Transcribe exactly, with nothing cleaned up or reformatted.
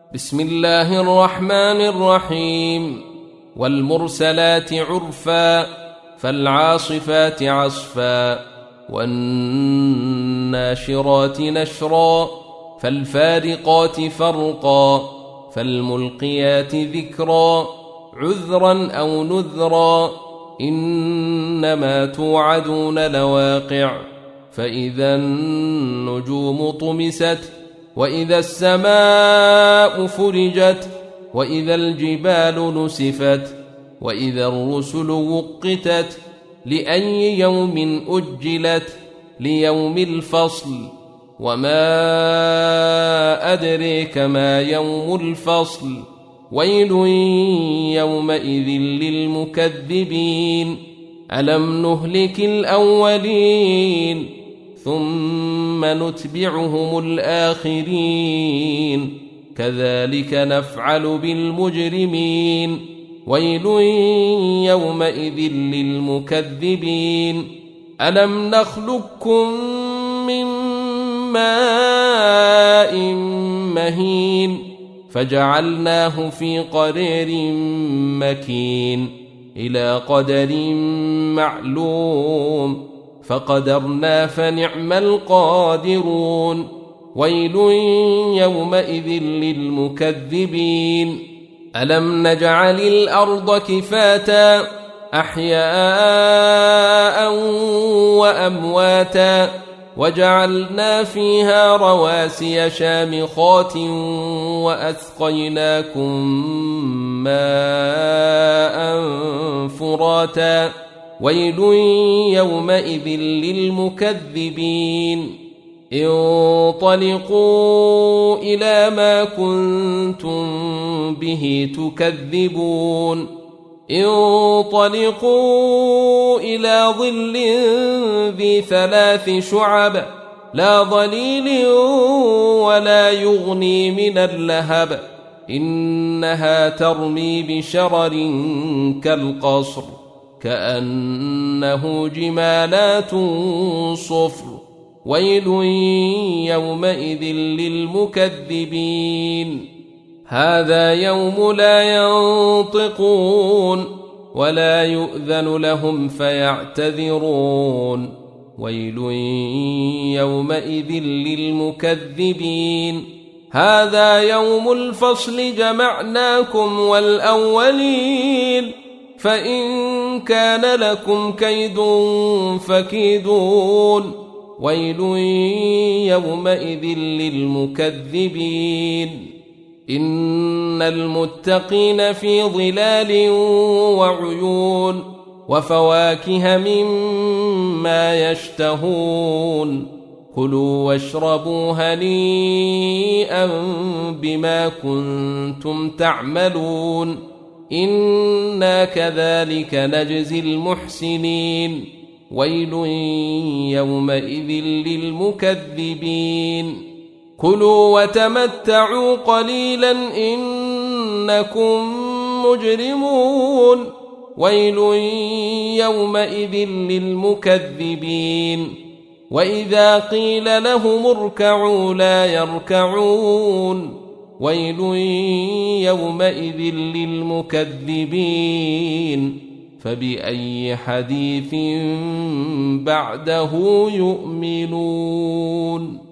بسم الله الرحمن الرحيم. والمرسلات عرفا فالعاصفات عصفا والناشرات نشرا فالفارقات فرقا فالملقيات ذكرا عذرا أو نذرا إنما توعدون لواقع فإذا النجوم طمست وإذا السماء فرجت وإذا الجبال نسفت وإذا الرسل وقتت لأي يوم أجلت ليوم الفصل وما أدريك ما يوم الفصل ويل يومئذ للمكذبين ألم نهلك الأولين ثم نتبعهم الآخرين كذلك نفعل بالمجرمين ويل يومئذ للمكذبين ألم نخلقكم من ماء مهين فجعلناه في قرير مكين إلى قدر معلوم فقدرنا فنعم القادرون ويل يومئذ للمكذبين ألم نجعل الأرض كفاتا أحياء وأمواتا وجعلنا فيها رواسي شامخات وأسقيناكم ماء فراتا ويل يومئذ للمكذبين انطلقوا إلى ما كنتم به تكذبون انطلقوا إلى ظل ذي ثلاث شعب لا ظليل ولا يغني من اللهب إنها ترمي بشرر كالقصر كأنه جمالات صفر ويل يومئذ للمكذبين هذا يوم لا ينطقون ولا يؤذن لهم فيعتذرون ويل يومئذ للمكذبين هذا يوم الفصل جمعناكم والأولين فإن كان لكم كيد فكيدون ويل يومئذ للمكذبين إن المتقين في ظلال وعيون وفواكه مما يشتهون كلوا واشربوا هنيئا بما كنتم تعملون إنا كذلك نجزي المحسنين ويل يومئذ للمكذبين كلوا وتمتعوا قليلا إنكم مجرمون ويل يومئذ للمكذبين وإذا قيل لهم اركعوا لا يركعون ويل يومئذ للمكذبين فبأي حديث بعده يؤمنون.